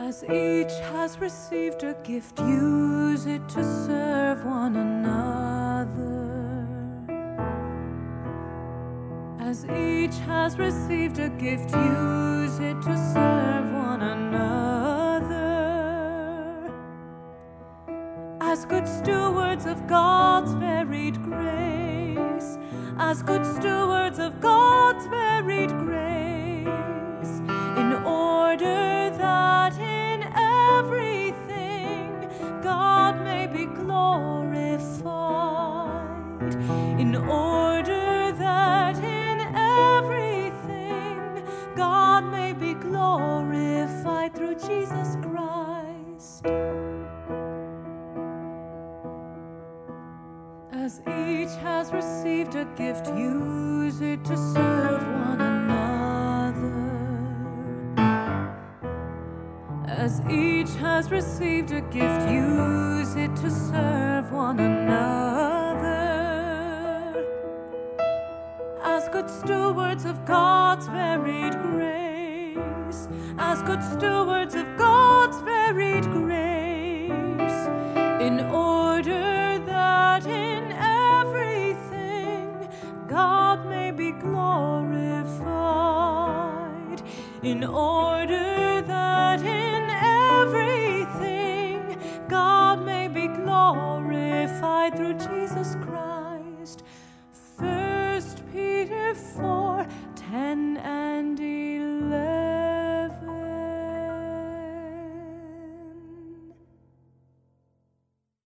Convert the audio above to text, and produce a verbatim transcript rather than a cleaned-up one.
As each has received a gift, use it to serve one another. As each has received a gift, use it to serve one another. As good stewards of God's varied grace, as good stewards of God's varied grace, in order that in everything God may be glorified, in order that in everything God may be glorified through Jesus Christ. As each has received a gift, use it to serve one another. As each has received a gift, use it to serve one another. As good stewards of God's varied grace, as good stewards of God's varied grace, in order that in everything God may be glorified, in order that in everything God may be glorified through Jesus Christ.